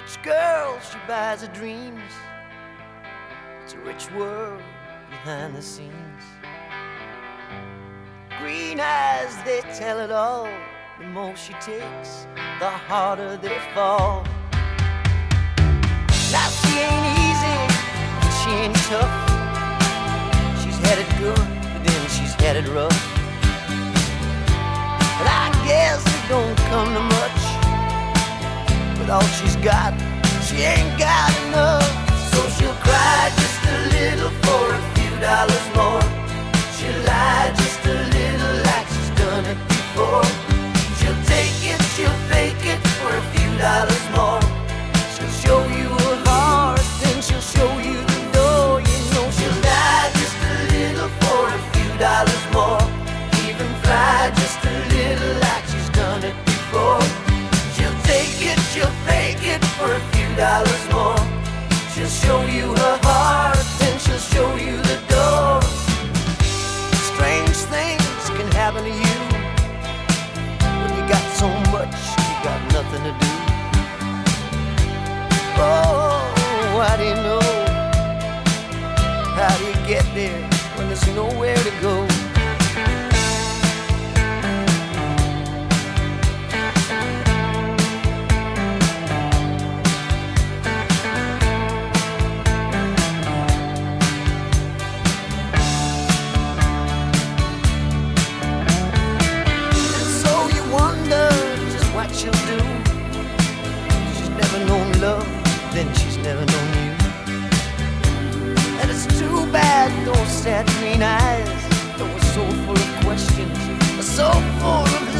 Rich girl, she buys her dreams. It's a rich world behind the scenes. Green eyes, they tell it all. The more she takes, the harder they fall. Now she ain't easy, and she ain't tough. She's had it good, but then she's had it rough. But I guess it don't come to much. With all she's got, she ain't got enough. So she'll cry just a little for a few dollars more. She'll lie just a little like she's done it before. She'll take it, she'll fake it for a few dollars more. She'll show you her heart, then she'll show you the door. You know she'll lie just a little for a few dollars more. Even fly just a little like she's done it before. She'll take it, she'll fake it for a few dollars more. She'll show you her heart, then she'll show you the door. Strange things can happen to you when you got so much, you got nothing to do. Oh, how do you know? How do you get there when there's nowhere to go? She'll do. She's never known love, then she's never known you. And it's too bad those sad green eyes that were so full of questions, so full of